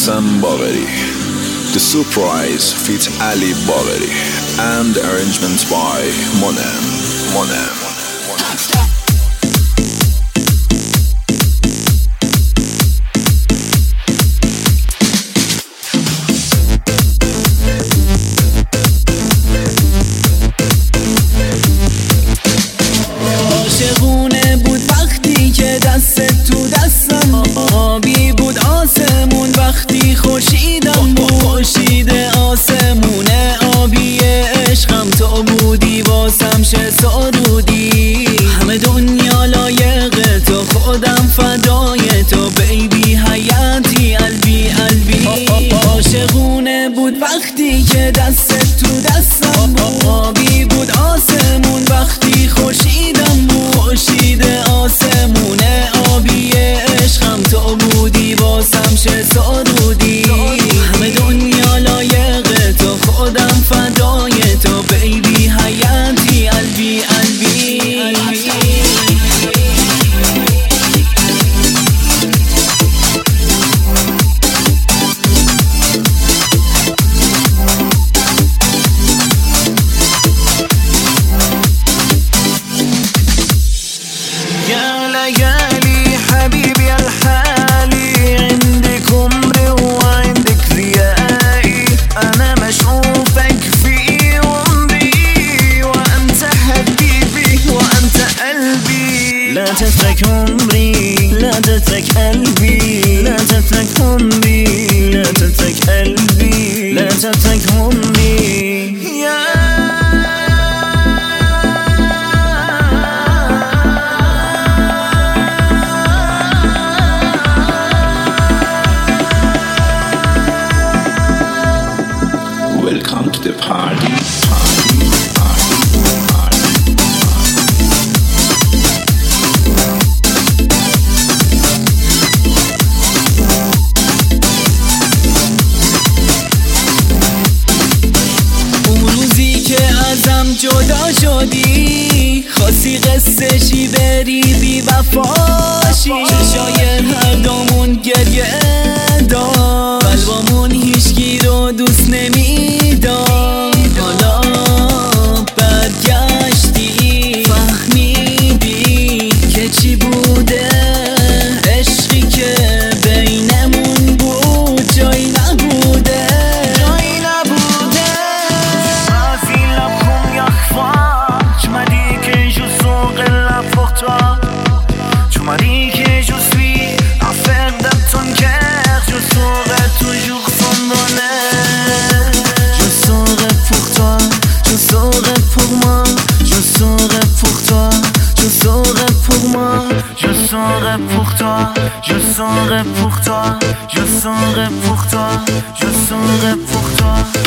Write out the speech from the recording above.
Hassan Bagheri. The surprise feat Ali Bagheri and arrangements by Monem. عاشقونه بود وقتی که دست تو دستم، آبی بود آسمون وقتی خورشیدم بود. خورشید آسمونه آبی عشقم تو بودی، واسم چه سرودی. همه دنیا لایق تو، خودم فدای تو بیبی، حیاتی قلبی قلبی. عاشقونه بود وقتی که دست تو دستم بود، آبی بود آسمون وقتی خورشیدم بود. خورشید آسمونه آبی عشقم تو بودی، واسم چه سرودی. همه دنیا لایق تو، خودم فدای تو بیبی، حیاتی قلبی قلبی. يا ليالي حبيبي الحالي، عندك عمري وعندك ضيائي. أنا مشغوفك في عمري، وأنت حبيبي وأنت قلبي. لا تترك عمري، لا تترك قلبي، لا تترك عمري، لا تترك قلبي، لا تترك عمري. Welcome to the party. اون روزی که ازم جدا شدی، خواستی قصه چی بری بی وفاشی. چشای هر دومون گریه داشت، قلبمون هیچکی رو دوست نمیداد. حالا برگشتی فهمیدی که چی بوده عشقی که بینمون بود، جایی نبوده. Tu m'as dit que je suis affaire de ton cœur, je serai toujours son bonheur. Je serai pour toi, je serai pour moi, je serai pour toi, je serai pour moi. Je serai pour toi, je serai pour toi, je serai pour toi, je serai pour toi.